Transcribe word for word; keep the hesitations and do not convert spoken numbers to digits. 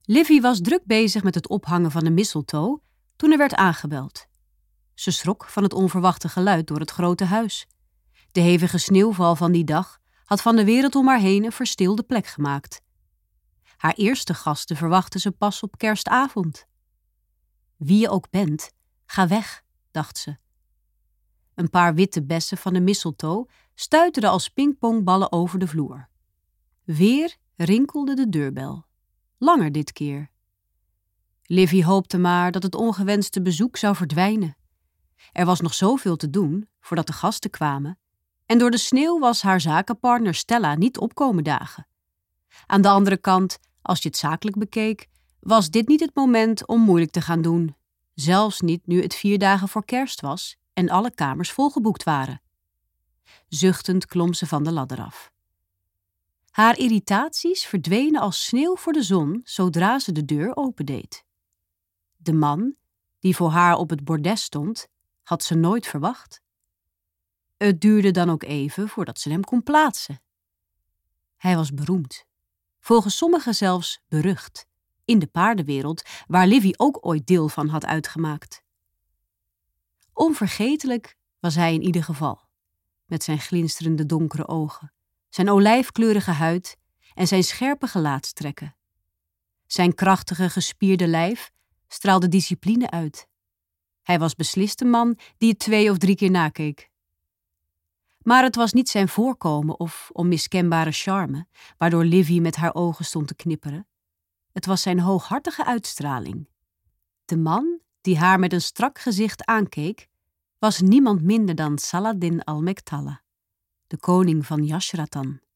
Livy was druk bezig met het ophangen van de mistletoe toen er werd aangebeld. Ze schrok van het onverwachte geluid door het grote huis. De hevige sneeuwval van die dag had van de wereld om haar heen een verstilde plek gemaakt. Haar eerste gasten verwachtte ze pas op kerstavond. Wie je ook bent, ga weg, dacht ze. Een paar witte bessen van de mistletoe stuiterden als pingpongballen over de vloer. Weer rinkelde de deurbel. Langer dit keer. Livy hoopte maar dat het ongewenste bezoek zou verdwijnen. Er was nog zoveel te doen voordat de gasten kwamen en door de sneeuw was haar zakenpartner Stella niet opkomen dagen. Aan de andere kant, als je het zakelijk bekeek, was dit niet het moment om moeilijk te gaan doen. Zelfs niet nu het vier dagen voor kerst was en alle kamers volgeboekt waren. Zuchtend klom ze van de ladder af. Haar irritaties verdwenen als sneeuw voor de zon zodra ze de deur opendeed. De man, die voor haar op het bordes stond, had ze nooit verwacht. Het duurde dan ook even voordat ze hem kon plaatsen. Hij was beroemd, volgens sommigen zelfs berucht, in de paardenwereld waar Livy ook ooit deel van had uitgemaakt. Onvergetelijk was hij in ieder geval, met zijn glinsterende donkere ogen, zijn olijfkleurige huid en zijn scherpe gelaatstrekken. Zijn krachtige, gespierde lijf straalde discipline uit. Hij was beslist een man die het twee of drie keer nakeek. Maar het was niet zijn voorkomen of onmiskenbare charme, waardoor Livy met haar ogen stond te knipperen. Het was zijn hooghartige uitstraling. De man die haar met een strak gezicht aankeek, was niemand minder dan Saladin al-Mektalla, de koning van Yashratan.